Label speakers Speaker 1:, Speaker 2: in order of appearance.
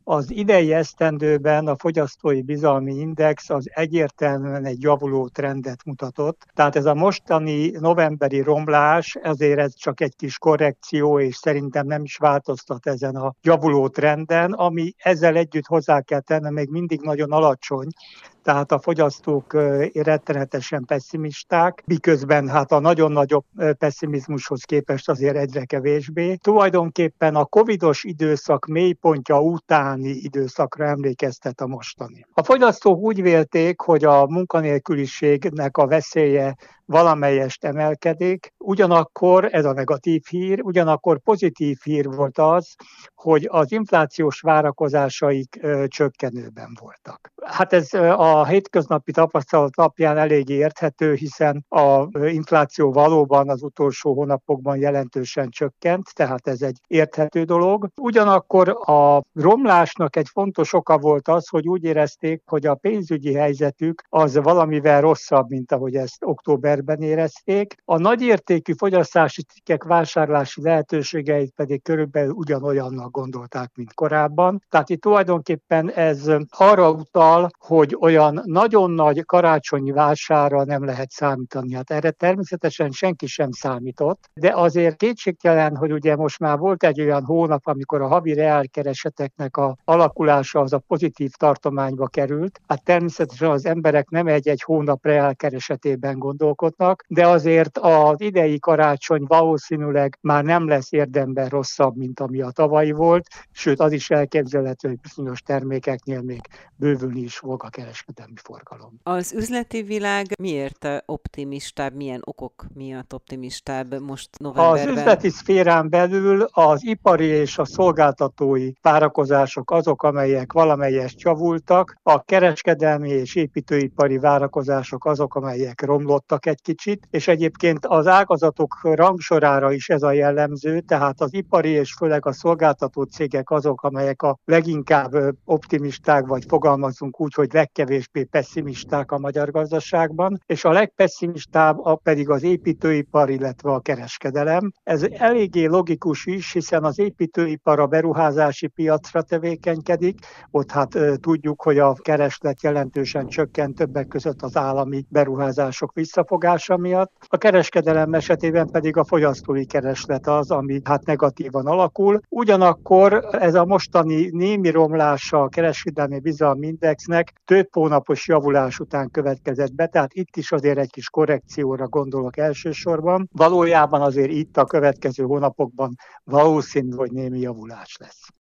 Speaker 1: Az idei esztendőben a fogyasztói bizalmi index az egyértelműen egy javuló trendet mutatott. Tehát ez a mostani novemberi romlás, ezért ez csak egy kis korrekció, és szerintem nem is változtat ezen a javuló trenden, ami ezzel együtt hozzá kell tenni, még mindig nagyon alacsony. Tehát a fogyasztók rettenetesen pessimisták, miközben hát a nagyon nagyobb pessimizmushoz képest azért egyre kevésbé. Tulajdonképpen a covidos időszak mélypontja utáni időszakra emlékeztet a mostani. A fogyasztók úgy vélték, hogy a munkanélküliségnek a veszélye valamelyest emelkedik, ugyanakkor ez a negatív hír, ugyanakkor pozitív hír volt az, hogy az inflációs várakozásaik csökkenőben voltak. Hát ez a hétköznapi tapasztalat alapján eléggé érthető, hiszen az infláció valóban az utolsó hónapokban jelentősen csökkent, tehát ez egy érthető dolog. Ugyanakkor a romlásnak egy fontos oka volt az, hogy úgy érezték, hogy a pénzügyi helyzetük az valamivel rosszabb, mint ahogy ezt októberben érezték. A nagyértékű fogyasztási cikkek vásárlási lehetőségeit pedig körülbelül ugyanolyannak gondolták, mint korábban. Tehát itt tulajdonképpen ez arra utal, hogy olyan nagyon nagy karácsonyi vásárra nem lehet számítani. Hát erre természetesen senki sem számított, de azért kétségtelen, hogy ugye most már volt egy olyan hónap, amikor a havi reálkereseteknek a alakulása az a pozitív tartományba került. Hát természetesen az emberek nem egy hónap reálkeresetében gondolkodnak, de azért az idei karácsony valószínűleg már nem lesz érdemben rosszabb, mint ami a tavalyi volt, sőt az is elképzelhető, hogy bizonyos termékeknél még bővülni is fog a kereskedelmi forgalom.
Speaker 2: Az üzleti világ miért optimistább, milyen okok miatt optimistább most novemberben?
Speaker 1: Az üzleti szférán belül az ipari és a szolgáltatói várakozások azok, amelyek valamelyest javultak, a kereskedelmi és építőipari várakozások azok, amelyek romlottak egy kicsit, és egyébként az ágazatok rangsorára is ez a jellemző, tehát az ipari és főleg a szolgáltató cégek azok, amelyek a leginkább optimisták, vagy fogalmazunk úgy, hogy legkevésbé pessimisták a magyar gazdaságban, és a legpesszimistább pedig az építőipar, illetve a kereskedelem. Ez eléggé logikus is, hiszen az építőipar a beruházási piacra tevékenykedik, ott hát tudjuk, hogy a kereslet jelentősen csökkent, többek között az állami beruházások visszafogása miatt. A kereskedelem esetében pedig a fogyasztói kereslet az, ami hát negatívan alakul. Ugyanakkor ez a mostani némi romlása a kereskedelmi bizalmi indexnek több hónapos javulás után következett be, tehát itt is azért egy kis korrekcióra gondolok elsősorban. Valójában azért itt a következő hónapokban valószínű, hogy némi javulás lesz.